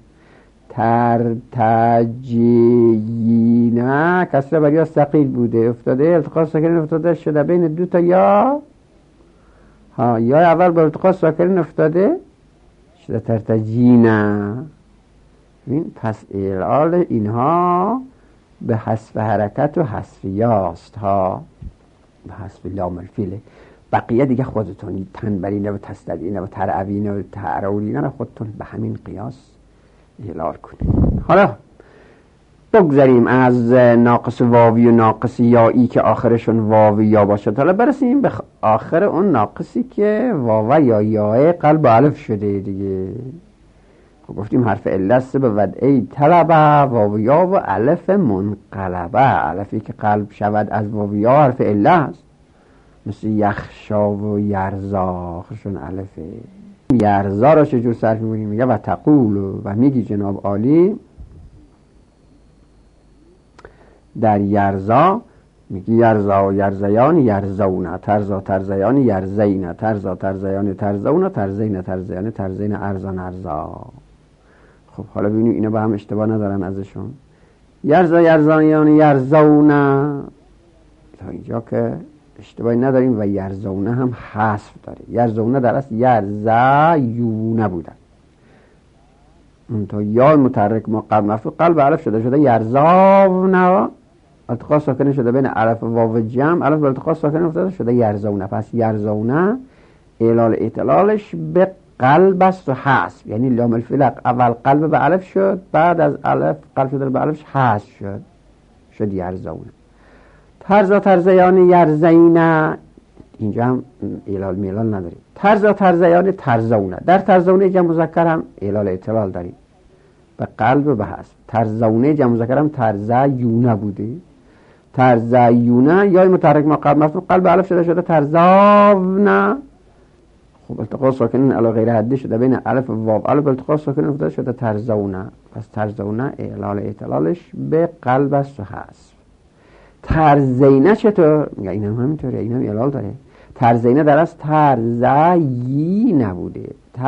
ترتجینه کسر بر یا ثقیل بوده افتاده، التقاء ساکن افتاده شده بین دو تا یا، ها یا اول بر التقاء ساکن افتاده شده ترتجینه. این پس اعلال اینها به حذف حرکت و حذف یاست ها، به حذف لام الفیله. بقیه دیگه خودتون تنبرینه و تستدینه و ترعوینه و تعرولینه رو خودتون به همین قیاس اعلال کنید. حالا بگذاریم از ناقص واوی و ناقص یایی که آخرشون واوی یا باشد، حالا برسیم به آخر اون ناقصی که واو یا یای قلب الف شده دیگه. خب گفتیم حرف علت به ودعی طلبه واو یا و الف منقلبه، الفی که قلب شود از واو یا حرف علت است، مثل یخشا و یرزا، خشون الفه. یرزا را چجور صرف می‌کنیم؟ میگه و تقول و میگی جناب عالی در یرزا، میگی یرزا و یرزیان یرزونه، ترزا ترزیان یرزینه، ترزا ترزیان ترزونه، ترزینه ترزیان ترزین ارزان ارزا. خب حالا ببینیم اینا با هم اشتباه ندارن ازشون. یرزا یرزایان یرزونه تا اینجا که اشتباهی نداریم و یرزونه هم حذف داره. یرزونه در اصل یرزایونه بودن، اون تا یا متحرک ما قلب مفتوح قلب الف شده شده یرزاونه، التقاء ساکن شده بین الف و واو جمع، الف با التقاء ساکن افتاده شده یرزونه. پس یرزونه اعلال اطلالش به قلب است و حذف، یعنی لام الفلق اول قلب به الف شد، بعد از الف قلب شده به الفش حذف شد، شد یرزونه. ترزا ترزیان یرزینه، اینجا هم اعلال میلال نداریم. ترزا ترزیان ترزونه، در ترزونه جمع مذکر هم اعلال اطلال داریم به قلب و به حذف. ترزونه جمع مذکر هم ترزیونه بوده، ترزیونه یا متحرک ما قلب مفتوح قلب الف شده شده ترزاونه. خب التقاء ساکنین علی غیر حدی شده بین الف و واو، الف التقاء ساکنین افتاده شده ترزونه. پس ترزونه اعلال اطلالش به قلب است و حذف. ترزینه چطور؟ میگه این هم همینطوره، این هم اعلال داره. ترزینه در از ترزیینه بوده،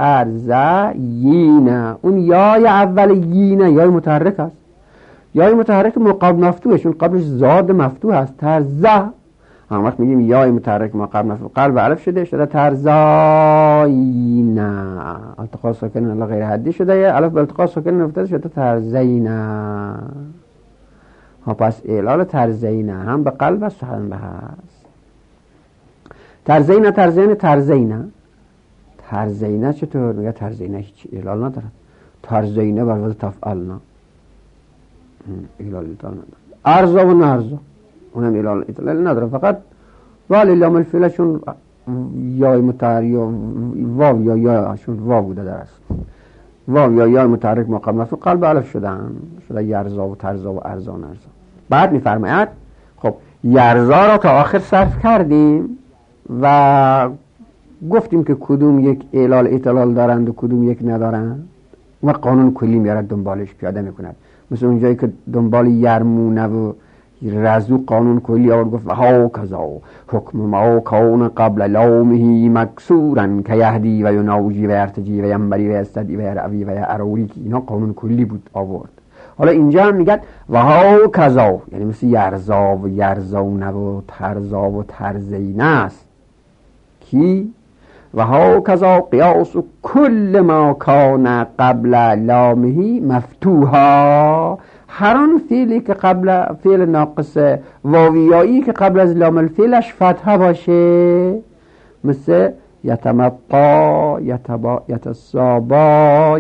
ترزیینه. اون یای اول یینه یای متحرک است، یای متحرک مقابل مفتوحه، چون قبلش زاد مفتوح است. ترزه هم وقت میگیم یای متحرک مقابل مفتوح قلب الف شده شده ترزاینه، التقاء ساکن علی غیر حدی شده، الف به التقاء ساکن افتاده شده ترزینه. ها پس اعلال ترزینه هم به قلب است و هم به هست. ترزینه ترزینه ترزینه ترزینه چطور؟ میگه ترزینه هیچ اعلال ندارد. ترزینه بر وزن تفعلنا اعلال اطلال ندارد. ارزا و نرزا اونم اعلال اطلال نداره، فقط ولی لام الفعل چون یا متحرک واو یا یا چون واو بوده در است، واو یا یا متحرک مقابل مفتوح قلب الف شدن شده یرزا و ترزا و ارزا و نرزا. بعد میفرماید خب یرزا را تا آخر صرف کردیم و گفتیم که کدوم یک اعلال اطلال دارند و کدوم یک ندارند و قانون کلی میارد دنبالش پیاده میکند. مثل اونجایی که دنبال یرمونه و رزو قانون کلی آورد گفت ها کذا حکم ما کون قبل لامه مکسورن که یهدی و یناوجی و یرتجی و ینبری و یستدی و یرعوی و یعروری، که اینا قانون کلی بود آورد. حالا اینجا هم میگن و ها کذا، یعنی مثل یرزا و یرزونه و ترزا و ترزینه است. کی؟ و ها کذا قیاس کل ما کان قبل لامه مفتوحا، هر آن فعلی که قبل فعل ناقص واویایی که قبل از لام الفعلش فتحه باشه، مثل یتمطا یتبا یتصابا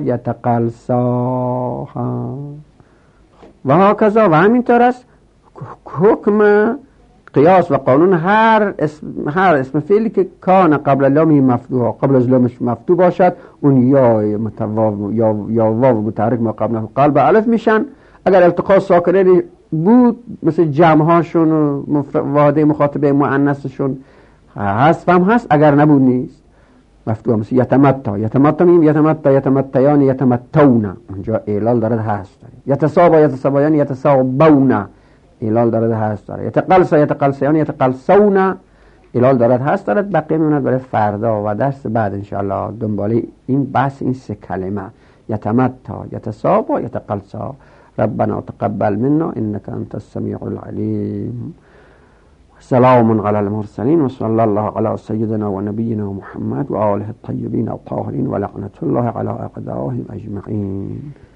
یتقلصا و ها کذا. و همینطور است حکم قیاس و قانون هر اسم هر اسم فعلی که کان قبل لامه مفتوح قبل از لامش مفتوح باشد اون یا متواو یا یا واو متحرک ما قبل قلب الف میشن. اگر التقاء ساکنین بود مثل جمع هاشون و واحده مخاطبه مؤنثشون هست هم هست، اگر نبود نیست مفتوح. مثل یتمتا یتمتا میم یتمتا یتمتیان یتمتون اونجا اعلال دارد هست داره. یتسابا یتسابایان یتسابون اعلال دارد هست داره. یتقلصا یتقلصیان یتقلصون اعلال دارد هست دارد. بقیه میموند برای فردا و درس بعد انشاءالله دنباله این بحث این سه کلمه یتمتا یتسابا یتقلصا. ربنا تقبل منا انك انت السميع العليم. سلام على المرسلين وصلى الله على سيدنا ونبينا محمد وآله الطيبين الطاهرين ولعنة الله على أعدائهم أجمعين.